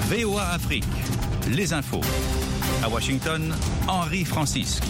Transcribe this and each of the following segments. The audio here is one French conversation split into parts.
VOA Afrique, les infos. À Washington, Henri Francisque.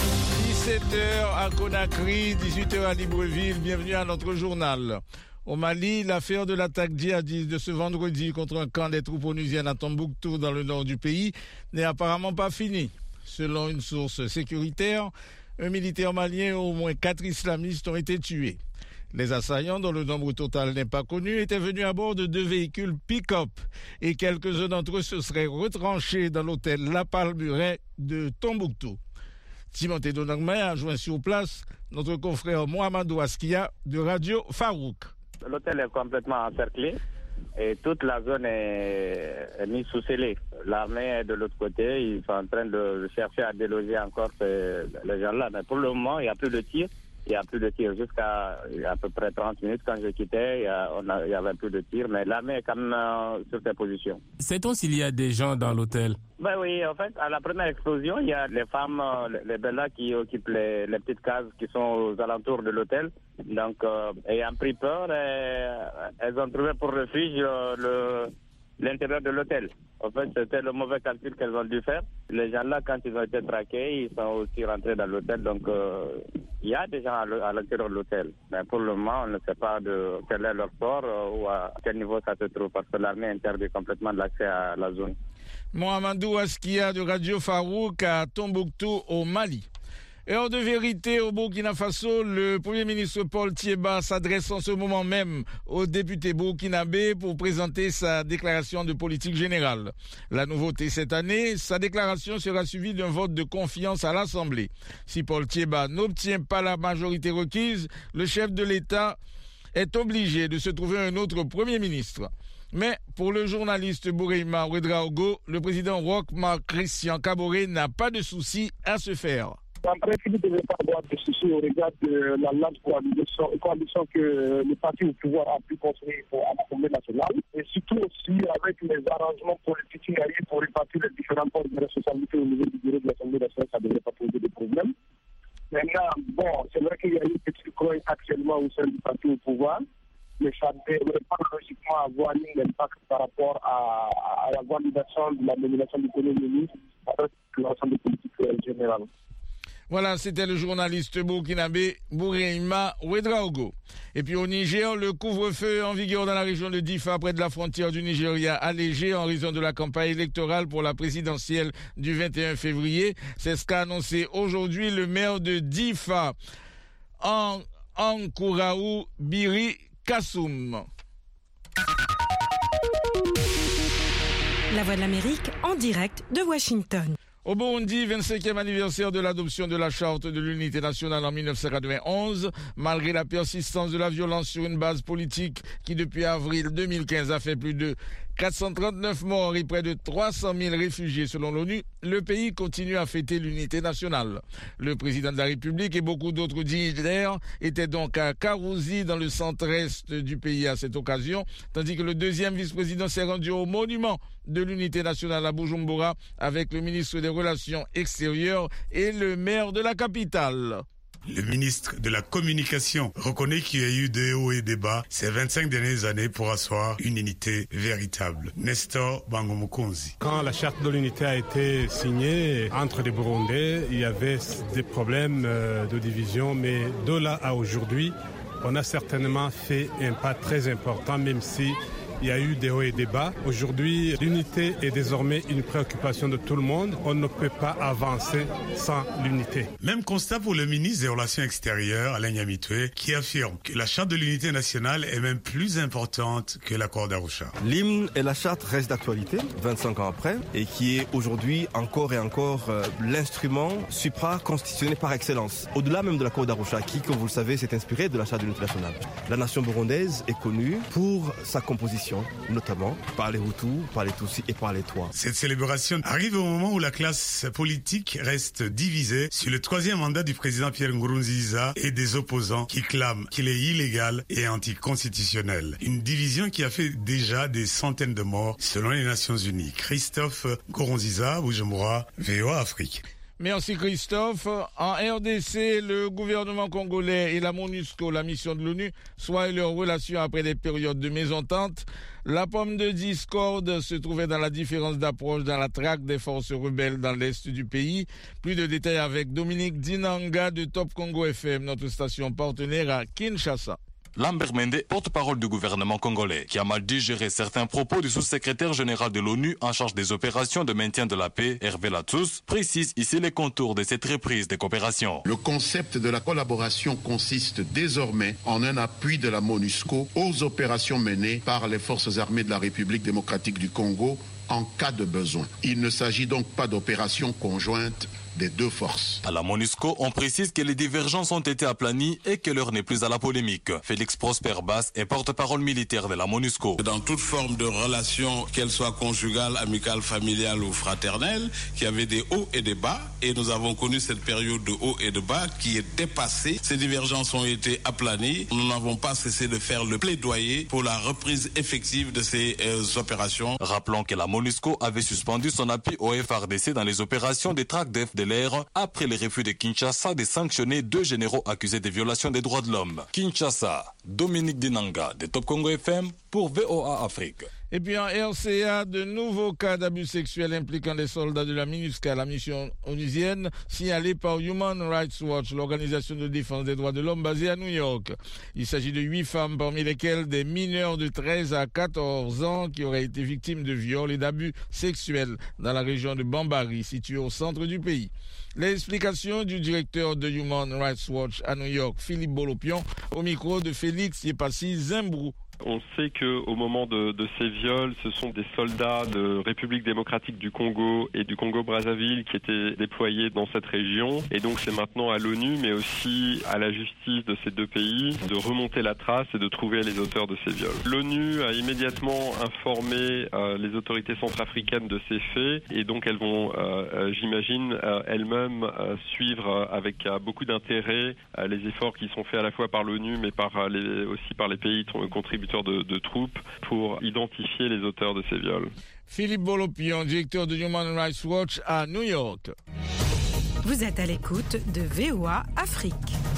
17h à Conakry, 18h à Libreville. Bienvenue à notre journal. Au Mali, l'affaire de l'attaque djihadiste de ce vendredi contre un camp des troupes onusiennes à Tombouctou dans le nord du pays n'est apparemment pas finie. Selon une source sécuritaire, un militaire malien et au moins 4 islamistes ont été tués. Les assaillants, dont le nombre total n'est pas connu, étaient venus à bord de 2 véhicules pick-up et quelques-uns d'entre eux se seraient retranchés dans l'hôtel La Palmeraie de Tombouctou. Timothée Donagmé a joint sur place notre confrère Mohamedou Askia de Radio Farouk. L'hôtel est complètement encerclé et toute la zone est mise sous scellé. L'armée est de l'autre côté, ils sont en train de chercher à déloger encore les gens-là. Mais pour le moment, il n'y a plus de tir. Il n'y a plus de tir jusqu'à à peu près 30 minutes. Quand je quittais, il y avait plus de tir, mais l'armée est quand même sur ses positions. Sait-on s'il y a des gens dans l'hôtel? Ben oui, en fait, à la première explosion, il y a les femmes, les bellas qui occupent les petites cases qui sont aux alentours de l'hôtel. Donc, ayant pris peur, elles ont trouvé pour refuge l'intérieur de l'hôtel. En fait, c'était le mauvais calcul qu'elles ont dû faire. Les gens-là, quand ils ont été traqués, ils sont aussi rentrés dans l'hôtel. Donc, il y a des gens à l'intérieur de l'hôtel. Mais pour le moment, on ne sait pas de quel est leur sort ou à quel niveau ça se trouve, parce que l'armée interdit complètement l'accès à la zone. Mohamedou Askia de Radio Farouk à Tombouctou au Mali. Heure de vérité au Burkina Faso, le Premier ministre Paul Thiéba s'adresse en ce moment même aux députés burkinabés pour présenter sa déclaration de politique générale. La nouveauté cette année, sa déclaration sera suivie d'un vote de confiance à l'Assemblée. Si Paul Thiéba n'obtient pas la majorité requise, le chef de l'État est obligé de se trouver un autre Premier ministre. Mais pour le journaliste Boureima Ouedraogo, le président Roch Marc Christian Kaboré n'a pas de souci à se faire. En principe, il ne devrait pas avoir de soucis au regard de la large coalition que le parti au pouvoir a pu construire à l'Assemblée nationale, et surtout aussi avec les arrangements politiques qu'il y a eu pour répartir les différents postes de responsabilité au niveau du bureau de l'Assemblée nationale, ça ne devrait pas poser de problème. Maintenant, c'est vrai qu'il y a eu une petite croix actuellement au sein du parti au pouvoir, mais ça ne devrait pas logiquement avoir un impact par rapport à la validation de la nomination du Premier ministre avec l'ensemble des politiques générales. Voilà, c'était le journaliste burkinabé Boureima Ouedraogo. Et puis au Niger, le couvre-feu en vigueur dans la région de Difa, près de la frontière du Nigeria, allégé en raison de la campagne électorale pour la présidentielle du 21 février. C'est ce qu'a annoncé aujourd'hui le maire de Difa, Ankouraou Biri Kassoum. La Voix de l'Amérique en direct de Washington. Au Burundi, 25e anniversaire de l'adoption de la Charte de l'Unité nationale en 1991, malgré la persistance de la violence sur une base politique qui, depuis avril 2015, a fait plus de 439 morts et près de 300 000 réfugiés selon l'ONU, le pays continue à fêter l'unité nationale. Le président de la République et beaucoup d'autres dignitaires étaient donc à Karouzi, dans le centre-est du pays à cette occasion, tandis que le deuxième vice-président s'est rendu au monument de l'unité nationale à Bujumbura avec le ministre des Relations extérieures et le maire de la capitale. Le ministre de la Communication reconnaît qu'il y a eu des hauts et des bas ces 25 dernières années pour asseoir une unité véritable. Nestor Bangomukonzi. Quand la charte de l'unité a été signée entre les Burundais, il y avait des problèmes de division, mais de là à aujourd'hui, on a certainement fait un pas très important, même si il y a eu des hauts et des bas. Aujourd'hui, l'unité est désormais une préoccupation de tout le monde. On ne peut pas avancer sans l'unité. Même constat pour le ministre des Relations extérieures, Alain Nyamitwe, qui affirme que la charte de l'unité nationale est même plus importante que l'accord d'Arusha. L'hymne et la charte restent d'actualité, 25 ans après, et qui est aujourd'hui encore et encore l'instrument supra-constitutionnel par excellence. Au-delà même de l'accord d'Arusha, qui, comme vous le savez, s'est inspiré de la charte de l'unité nationale. La nation burundaise est connue pour sa composition, notamment par les Hutus, par les Tutsis et par les Twa. Cette célébration arrive au moment où la classe politique reste divisée sur le 3e mandat du président Pierre Nkurunziza et des opposants qui clament qu'il est illégal et anticonstitutionnel. Une division qui a fait déjà des centaines de morts selon les Nations Unies. Christophe Nkurunziza, Bujumbura, VOA Afrique. Merci Christophe. En RDC, le gouvernement congolais et la MONUSCO, la mission de l'ONU, soient leurs relations après des périodes de mésentente. La pomme de discorde se trouvait dans la différence d'approche dans la traque des forces rebelles dans l'est du pays. Plus de détails avec Dominique Dinanga de Top Congo FM, notre station partenaire à Kinshasa. Lambert Mende, porte-parole du gouvernement congolais, qui a mal digéré certains propos du sous-secrétaire général de l'ONU en charge des opérations de maintien de la paix, Hervé Latsous, précise ici les contours de cette reprise des coopérations. Le concept de la collaboration consiste désormais en un appui de la MONUSCO aux opérations menées par les forces armées de la République démocratique du Congo en cas de besoin. Il ne s'agit donc pas d'opérations conjointes des deux forces. À la MONUSCO, on précise que les divergences ont été aplanies et que l'heure n'est plus à la polémique. Félix Prosper Bass est porte-parole militaire de la MONUSCO. Dans toute forme de relation, qu'elle soit conjugale, amicale, familiale ou fraternelle, qu'il y avait des hauts et des bas, et nous avons connu cette période de hauts et de bas qui est dépassée. Ces divergences ont été aplanies. Nous n'avons pas cessé de faire le plaidoyer pour la reprise effective de ces opérations. Rappelons que la MONUSCO avait suspendu son appui au FARDC dans les opérations des traques de l'air après les refus de Kinshasa de sanctionner 2 généraux accusés de violation des droits de l'homme. Kinshasa, Dominique Dinanga de Top Congo FM pour VOA Afrique. Et puis en RCA, de nouveaux cas d'abus sexuels impliquant les soldats de la MINUSCA, la mission onusienne, signalés par Human Rights Watch, l'organisation de défense des droits de l'homme basée à New York. Il s'agit de 8 femmes, parmi lesquelles des mineurs de 13 à 14 ans qui auraient été victimes de viols et d'abus sexuels dans la région de Bambari, située au centre du pays. L'explication du directeur de Human Rights Watch à New York, Philippe Bolopion, au micro de Félix Yepassi Zimbrou. On sait qu'au moment de ces viols, ce sont des soldats de République démocratique du Congo et du Congo-Brazzaville qui étaient déployés dans cette région. Et donc c'est maintenant à l'ONU, mais aussi à la justice de ces deux pays, de remonter la trace et de trouver les auteurs de ces viols. L'ONU a immédiatement informé les autorités centrafricaines de ces faits et donc elles vont, j'imagine, elles-mêmes suivre avec beaucoup d'intérêt les efforts qui sont faits à la fois par l'ONU, mais aussi par les pays contributeurs de troupes pour identifier les auteurs de ces viols. Philippe Bolopion, directeur de Human Rights Watch à New York. Vous êtes à l'écoute de VOA Afrique.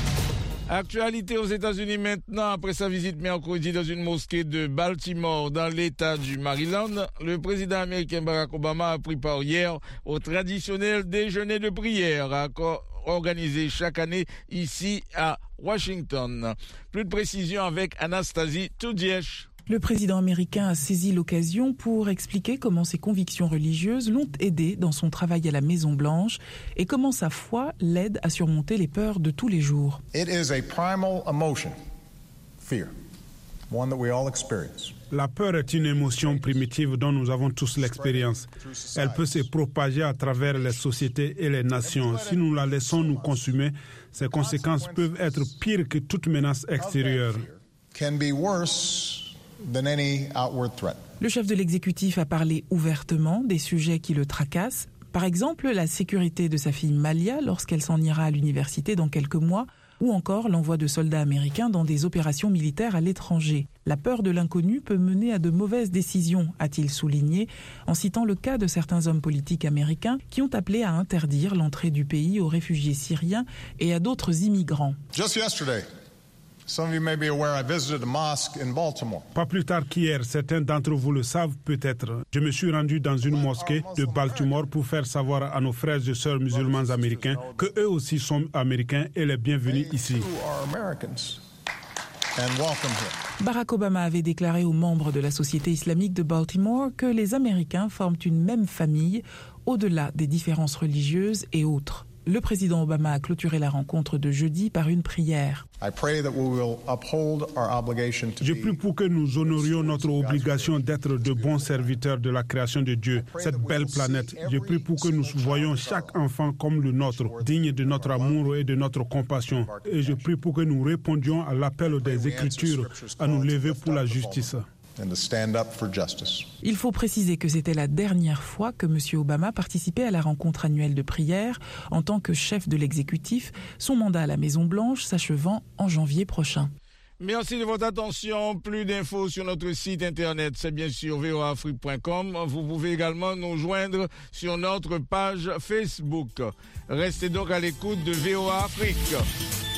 Actualité aux États-Unis maintenant, après sa visite mercredi dans une mosquée de Baltimore dans l'État du Maryland, le président américain Barack Obama a pris part hier au traditionnel déjeuner de prière organisé chaque année ici à Washington. Plus de précisions avec Anastasie Toudiesh. Le président américain a saisi l'occasion pour expliquer comment ses convictions religieuses l'ont aidé dans son travail à la Maison-Blanche et comment sa foi l'aide à surmonter les peurs de tous les jours. It is a primal emotion, fear, one that we all experience. La peur est une émotion primitive dont nous avons tous l'expérience. Elle peut se propager à travers les sociétés et les nations. Si nous la laissons nous consumer, ses conséquences peuvent être pires que toute menace extérieure. Le chef de l'exécutif a parlé ouvertement des sujets qui le tracassent. Par exemple, la sécurité de sa fille Malia lorsqu'elle s'en ira à l'université dans quelques mois, ou encore l'envoi de soldats américains dans des opérations militaires à l'étranger. La peur de l'inconnu peut mener à de mauvaises décisions, a-t-il souligné, en citant le cas de certains hommes politiques américains qui ont appelé à interdire l'entrée du pays aux réfugiés syriens et à d'autres immigrants. Just yesterday, some of you may be aware I visited a mosque in Baltimore. Pas plus tard qu'hier, certains d'entre vous le savent peut-être. Je me suis rendu dans une mosquée de Baltimore pour faire savoir à nos frères et sœurs musulmans américains que eux aussi sont américains et les bienvenus ici. Barack Obama avait déclaré aux membres de la Société islamique de Baltimore que les Américains forment une même famille au-delà des différences religieuses et autres. Le président Obama a clôturé la rencontre de jeudi par une prière. Je prie pour que nous honorions notre obligation d'être de bons serviteurs de la création de Dieu, cette belle planète. Je prie pour que nous voyions chaque enfant comme le nôtre, digne de notre amour et de notre compassion. Et je prie pour que nous répondions à l'appel des Écritures à nous lever pour la justice. Il faut préciser que c'était la dernière fois que M. Obama participait à la rencontre annuelle de prière en tant que chef de l'exécutif, son mandat à la Maison-Blanche s'achevant en janvier prochain. Merci de votre attention. Plus d'infos sur notre site internet, c'est bien sûr voafrique.com. Vous pouvez également nous joindre sur notre page Facebook. Restez donc à l'écoute de VOA Afrique.